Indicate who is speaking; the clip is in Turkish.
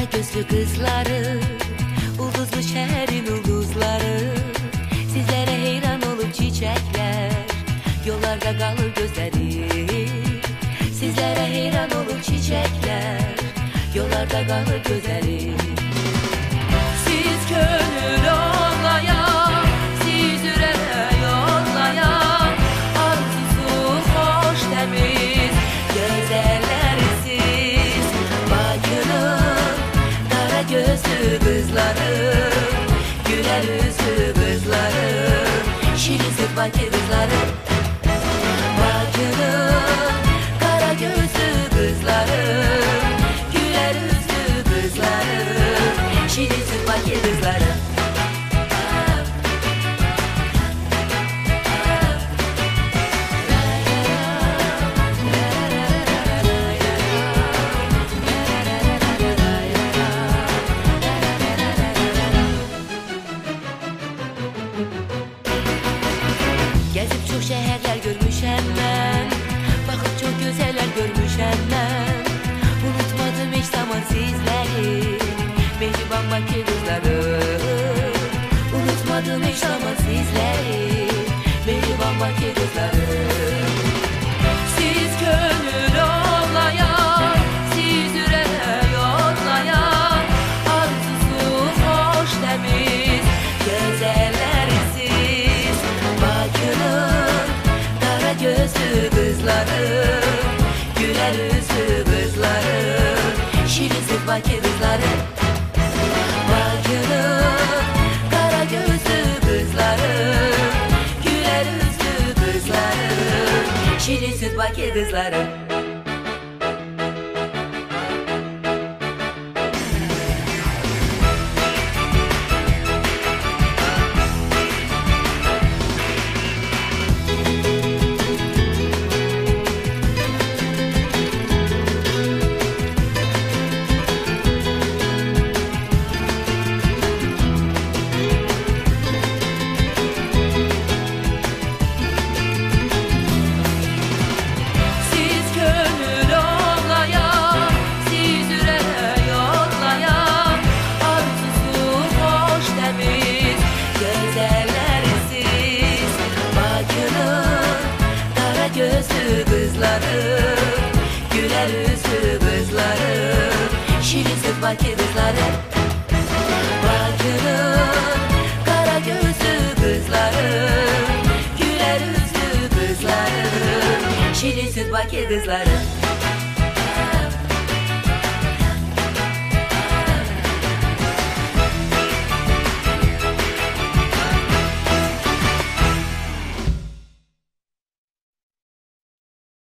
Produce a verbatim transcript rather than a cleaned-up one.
Speaker 1: gözlü kızları, ulduzlu şehrin ulduzları. Sizlere heyran olup çiçekler, yollarda kalır gözleri. Sizlere heyran olup çiçekler, yollarda kalır gözleri. Siz gönül olmayan, siz yüreğe yollayan, arzusu hoş temiz güzellersiz. Bakırın kara gözlü kızları, güler yüzlü kızları, şirin süt bakır kızları. Bakırın kara gözlü kızları, güler yüzlü kızları, şirin süt bakır kızları. Gezip çok şehirler görmüşem ben, bakıp çok güzeller görmüşem ben. Unutmadım hiç zaman sizleri, mehriban bakır kızları. Unutmadım hiç zaman sizleri, mehriban bakır kızları. Siz gönül olmayan, siz yüreğe yollayan, arzusu hoş temiz güzellersiz. Bakırın kara gözlü kızları, güler yüzlü kızları, şirin süt bakır kızları. Bakırın kara gözlü kızları, güler yüzlü kızları, şirin süt bakır kızları. Gözlü kızları, güler yüzlü kızları, şirin süt bakır kızları. Bakırın kara gözlü kızları, güler yüzlü kızları, şirin süt bakır kızları.